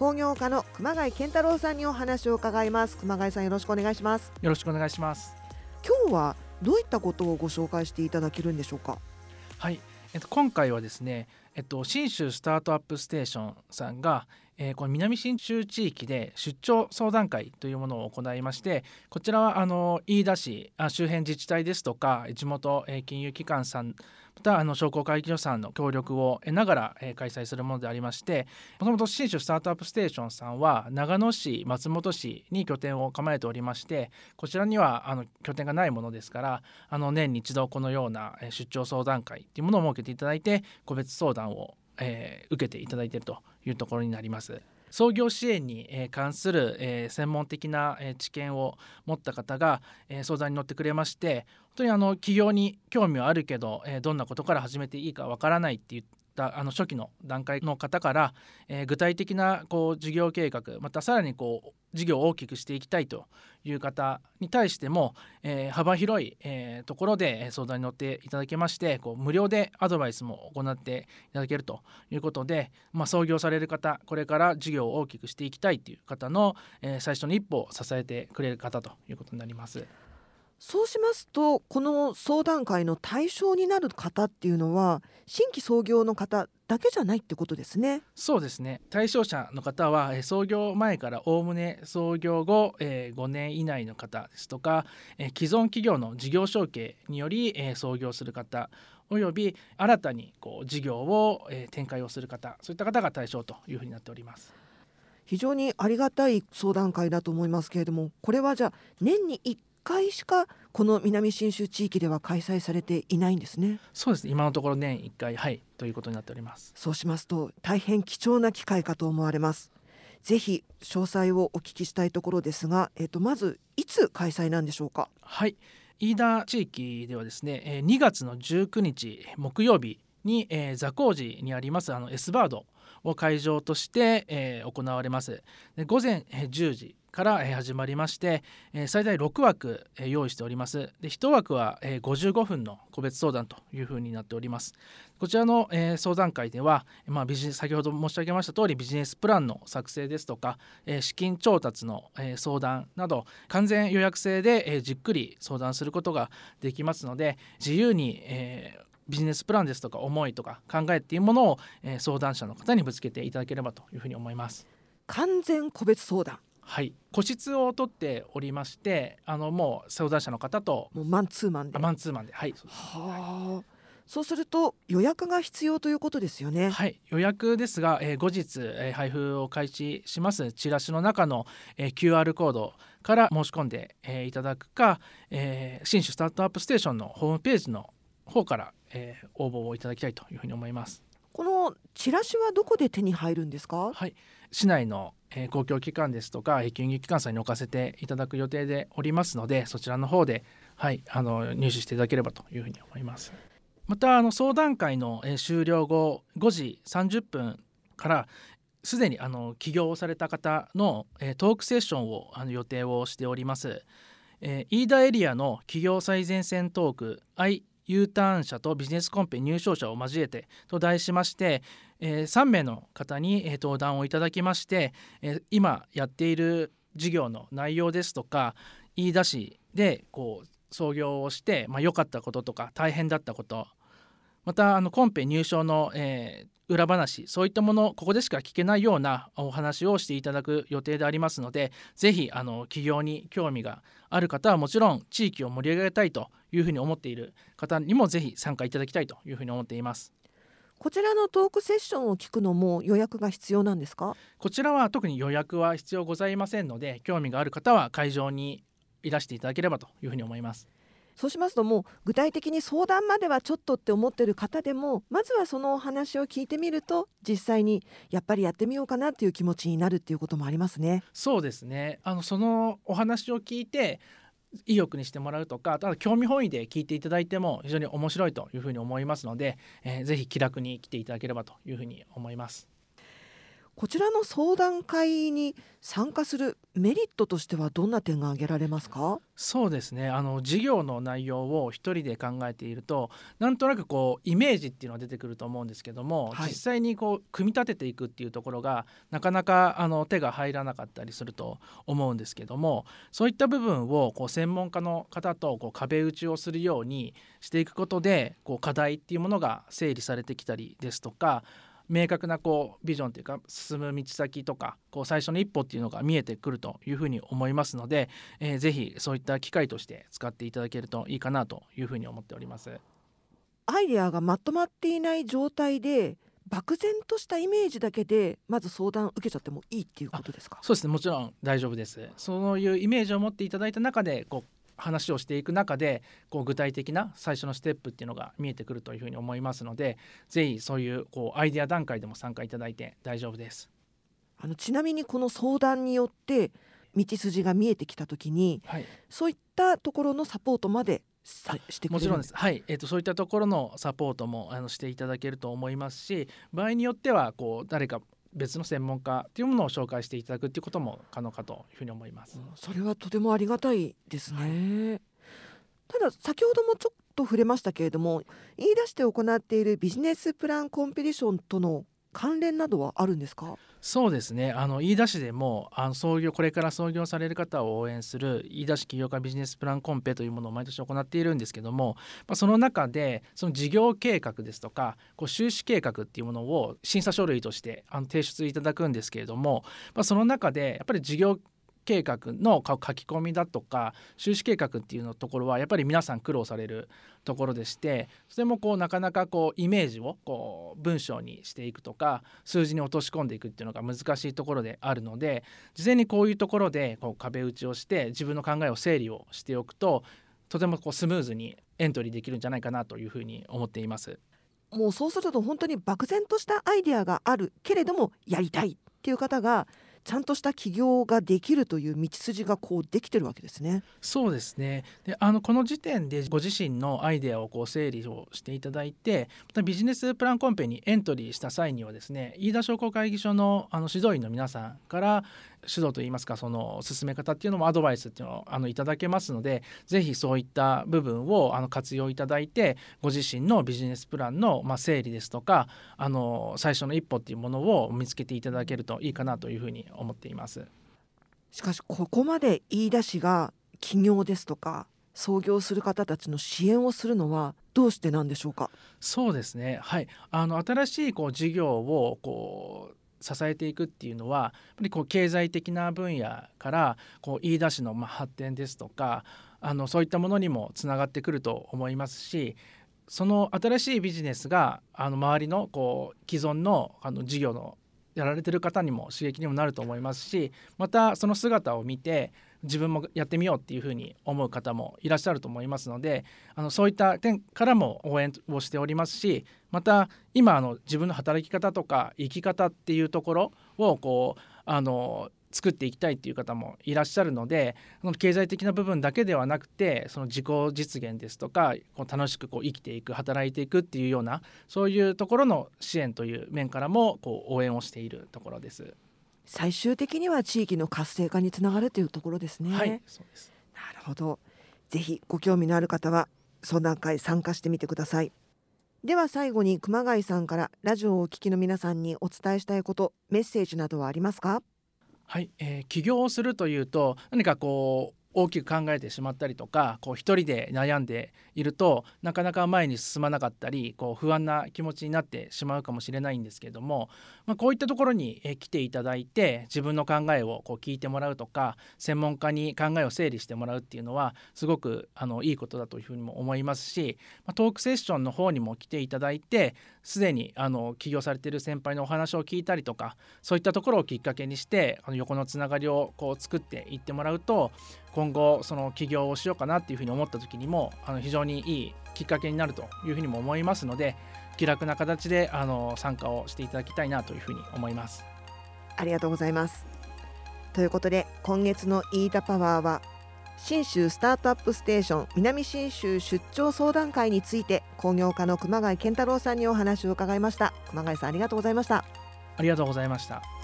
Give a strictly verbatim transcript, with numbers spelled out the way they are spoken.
工業家の熊谷健太郎さんにお話を伺います。熊谷さん、よろしくお願いします。 よろしくお願いします。 今日はどういったことをご紹介していただけるんでしょうか。 はい、えっと、今回はですね、えっと、信州スタートアップステーションさんが、えー、この南信州地域で出張相談会というものを行いまして、こちらはあの飯田市あ周辺自治体ですとか地元、えー、金融機関さん、またあの商工会議所さんの協力を得ながら、えー、開催するものでありまして、もともと信州スタートアップステーションさんは長野市松本市に拠点を構えておりまして、こちらにはあの拠点がないものですから、あの年に一度このような出張相談会というものを設けていただいて、個別相談をえー、受けていただいているというところになります。創業支援に、えー、関する、えー、専門的な、えー、知見を持った方が、えー、相談に乗ってくれまして、本当にあの起業に興味はあるけど、えー、どんなことから始めていいかわからないっていったあの初期の段階の方から、えー、具体的なこう事業計画、またさらにこう事業を大きくしていきたいという方に対しても、えー、幅広い、えー、ところで相談に乗っていただけまして、こう無料でアドバイスも行っていただけるということで、まあ、創業される方、これから事業を大きくしていきたいという方の、えー、最初の一歩を支えてくれる方ということになります。 そうしますと、この相談会の対象になる方っていうのは新規創業の方だけじゃないってことですね。 そうですね。対象者の方は、えー、創業前からおおむね創業後、えー、ごねん以内の方ですとか、えー、既存企業の事業承継により、えー、創業する方、および新たにこう事業を、えー、展開をする方、そういった方が対象というふうになっております。 非常にありがたい相談会だと思いますけれども、これはじゃあ年にいっかいしかこの南信州地域では開催されていないんですね。 そうですね。今のところ年いっかい、はい、ということになっております。 そうしますと大変貴重な機会かと思われます。ぜひ詳細をお聞きしたいところですが、えーと、まずいつ開催なんでしょうか。 はい、飯田地域ではですね、にがつのじゅうくにち木曜日に、えー、座高寺にありますあの S バードを会場として、えー、行われます。で午前じゅうじから始まりまして、最大ろくわく用意しております。でいちわくはごじゅうごふんの個別相談というふうになっております。こちらの相談会では、まあ、ビジネス先ほど申し上げました通りビジネスプランの作成ですとか資金調達の相談など完全予約制でじっくり相談することができますので、自由に、えービジネスプランですとか思いとか考えっていうものを、えー、相談者の方にぶつけていただければというふうに思います。 完全個別相談、 はい、個室を取っておりまして、あのもう相談者の方ともうマンツーマンでマンツーマンで、はい、そうです。 はあ、そうすると予約が必要ということですよね。 はい、予約ですが、えー、後日、えー、配布を開始しますチラシの中の、えー、キューアール コードから申し込んで、えー、いただくか、えー、信州スタートアップステーションのホームページの方から、えー、応募をいただきたいというふうに思います。 このチラシはどこで手に入るんですか。 はい、市内の、えー、公共機関ですとか金融機関さんに置かせていただく予定でおりますので、そちらの方で、はい、あの入手していただければというふうに思います。またあの相談会の、えー、終了後ごじさんじゅっぷんからすでにあの起業をされた方の、えー、トークセッションをあの予定をしております。えー、飯田エリアの企業最前線トーク I U ターン者とビジネスコンペ入賞者を交えてと題しまして、えー、さんめいの方に、えー、登壇をいただきまして、えー、今やっている事業の内容ですとか飯田市でこう創業をして、まあ、良かったこととか大変だったこと、またあのコンペ入賞の、えー、裏話、そういったものここでしか聞けないようなお話をしていただく予定でありますので、ぜひあの起業に興味がある方はもちろん地域を盛り上げたいというふうに思っている方にもぜひ参加いただきたいというふうに思っています。 こちらのトークセッションを聞くのも予約が必要なんですか。 こちらは特に予約は必要ございませんので、興味がある方は会場にいらしていただければというふうに思います。 そうしますと、もう具体的に相談まではちょっとって思っている方でも、まずはそのお話を聞いてみると実際にやっぱりやってみようかなという気持ちになるっていうこともありますね。 そうですね。あのそのお話を聞いて意欲にしてもらうとか、ただ興味本位で聞いていただいても非常に面白いというふうに思いますので、えー、ぜひ気楽に来ていただければというふうに思います。 こちらの相談会に参加するメリットとしてはどんな点が挙げられますか？ そうですね、あの事業の内容を一人で考えているとなんとなくこうイメージっていうのは出てくると思うんですけども、 はい、 実際にこう組み立てていくっていうところがなかなかあの手が入らなかったりすると思うんですけども、そういった部分をこう専門家の方とこう壁打ちをするようにしていくことでこう課題っていうものが整理されてきたりですとか、明確なこうビジョンというか進む道先とかこう最初の一歩っていうのが見えてくるというふうに思いますので、えー、ぜひそういった機会として使っていただけるといいかなというふうに思っております。 アイデアがまとまっていない状態で漠然としたイメージだけでまず相談受けちゃってもいいっていうことですか？ そうですね、もちろん大丈夫です。そういうイメージを持っていただいた中でこう話をしていく中でこう具体的な最初のステップっていうのが見えてくるというふうに思いますので、ぜひそういうこうアイデア段階でも参加いただいて大丈夫です。 あのちなみにこの相談によって道筋が見えてきた時に、 はい、 そういったところのサポートまでさしてくれるもちろんです、はいえー、とそういったところのサポートもあのしていただけると思いますし、場合によってはこう誰か別の専門家というものを紹介していただくということも可能かというふうに思います。 それはとてもありがたいですね、はい、ただ先ほどもちょっと触れましたけれども、言い出して行っているビジネスプランコンペティションとの関連などはあるんですか？ そうですね、あの飯田市でもあの創業これから創業される方を応援する飯田市起業家ビジネスプランコンペというものを毎年行っているんですけども、まあ、その中でその事業計画ですとかこう収支計画っていうものを審査書類としてあの提出いただくんですけれども、まあ、その中でやっぱり事業計画の書き込みだとか収支計画っていうのところはやっぱり皆さん苦労されるところでして、それもこうなかなかこうイメージをこう文章にしていくとか数字に落とし込んでいくっていうのが難しいところであるので、事前にこういうところでこう壁打ちをして自分の考えを整理をしておくととてもこうスムーズにエントリーできるんじゃないかなというふうに思っています。 もうそうすると本当に漠然としたアイデアがあるけれどもやりたいっていう方がちゃんとした起業ができるという道筋がこうできてるわけですね。 そうですね。であのこの時点でご自身のアイデアをこう整理をしていただいて、またビジネスプランコンペにエントリーした際にはですね、飯田商工会議所のあの指導員の皆さんから指導といいますかその進め方っていうのもアドバイスっていうのをあのいただけますので、ぜひそういった部分をあの活用いただいてご自身のビジネスプランのまあ整理ですとかあの最初の一歩っていうものを見つけていただけるといいかなというふうに思っています。 しかしここまで飯田市が起業ですとか創業する方たちの支援をするのはどうしてなんでしょうか？ そうですね、はい、あの新しいこう事業をこう支えていくっていうのはやっぱりこう経済的な分野からこう飯田市のまあ発展ですとかあのそういったものにもつながってくると思いますし、その新しいビジネスがあの周りのこう既存のあの事業のやられてる方にも刺激にもなると思いますし、またその姿を見て自分もやってみようっていうふうに思う方もいらっしゃると思いますので、あのそういった点からも応援をしておりますし、また今あの自分の働き方とか生き方っていうところをこうあの作っていきたいっていう方もいらっしゃるので、その経済的な部分だけではなくてその自己実現ですとかこう楽しくこう生きていく働いていくっていうようなそういうところの支援という面からもこう応援をしているところです。 最終的には地域の活性化につながるというところですね。 はい、そうです。 なるほど。ぜひご興味のある方は相談会参加してみてください。では最後に熊谷さんからラジオをお聞きの皆さんにお伝えしたいこと、メッセージなどはありますか？ はい、えー、起業をするというと何かこう大きく考えてしまったりとかこう一人で悩んでいるとなかなか前に進まなかったりこう不安な気持ちになってしまうかもしれないんですけども、まあ、こういったところに来ていただいて自分の考えをこう聞いてもらうとか専門家に考えを整理してもらうっていうのはすごくあのいいことだというふうにも思いますし、まあ、トークセッションの方にも来ていただいてすでにあの起業されている先輩のお話を聞いたりとかそういったところをきっかけにしてあの横のつながりをこう作っていってもらうと今後その起業をしようかなっていうふうに思った時にもあの非常にいいきっかけになるというふうにも思いますので、気楽な形であの参加をしていただきたいなというふうに思います。 ありがとうございます。ということで今月の飯田パワーは信州スタートアップステーション南信州出張相談会について工業家の熊谷健太郎さんにお話を伺いました。熊谷さんありがとうございました。 ありがとうございました。